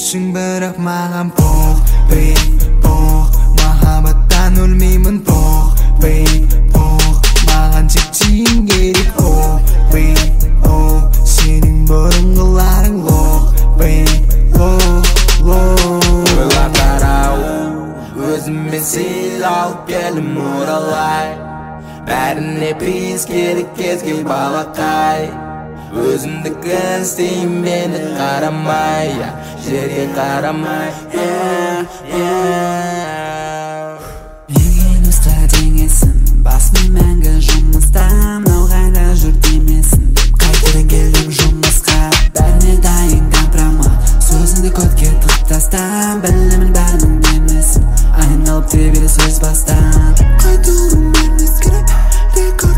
Düşün biroq mаған poq, poq Mahabbatdan o'lmayman poq, poq Mаған chekching gerek poq, Sening burungilaring loq, O'ylab qarau O'zimmen siylab kelim o'ralay Bәріне приз керек кезге балақай Өзімдікін істейм мені қарамай Жерге қарамай Менен ұста деңесін Басым мәңгі жұмыста Мынау қайда жүр демесін Қайтадан келдім жұмысқа Бәріне дайын компромат Сөзіңді көтке тық таста Білемін бәрінің демесін Айналып тебері сөз бастан Қайтуым емес керек Рекорд